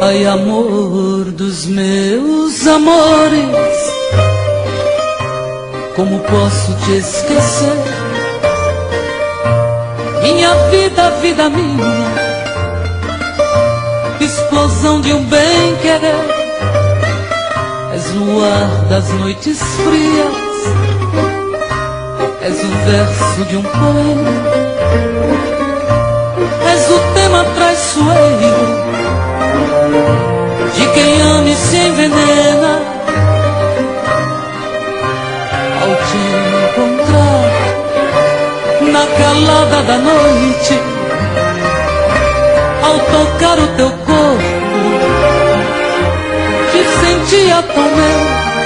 Ai, amor dos meus amores, como posso te esquecer? Minha vida, vida minha, explosão de um bem-querer. És no ar das noites frias, és o verso de um poema, és o tema traiçoeiro de quem ama e se envenena. Ao te encontrar na calada da noite, ao tocar o teu corpo, te sentia tão meu.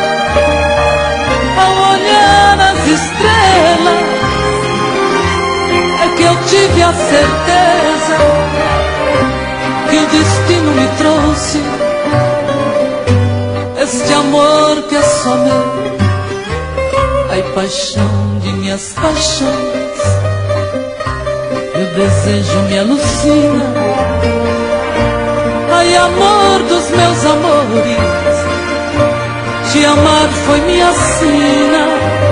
Ao olhar as estrelas, é que eu tive a certeza que o destino me trouxe este amor que é só meu. Ai, paixão de minhas paixões, meu desejo me alucina. Ai, amor dos meus amores, te amar foi minha sina.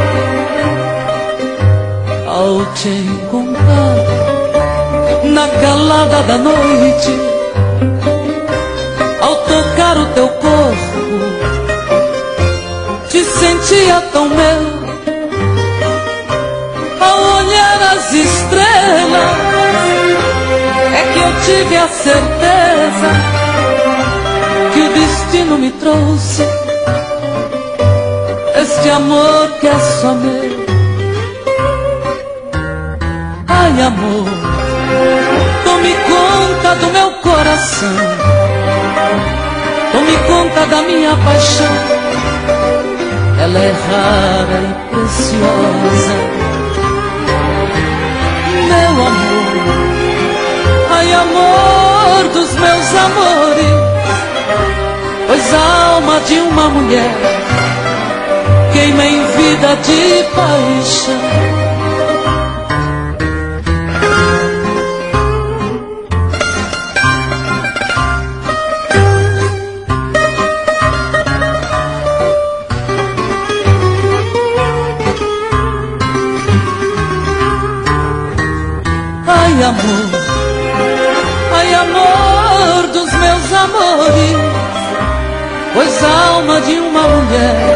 Ao te encontrar na calada da noite, ao tocar o teu corpo, te sentia tão meu. Ao olhar as estrelas, é que eu tive a certeza que o destino me trouxe este amor que é só meu. Ai, amor, tome conta do meu coração, tome conta da minha paixão. Ela é rara e preciosa, meu amor. Ai, amor dos meus amores, pois a alma de uma mulher queima em vida de paixão. Ai, amor, ai, amor dos meus amores, pois a alma de uma mulher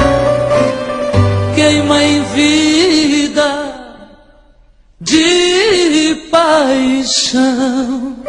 queima em vida de paixão.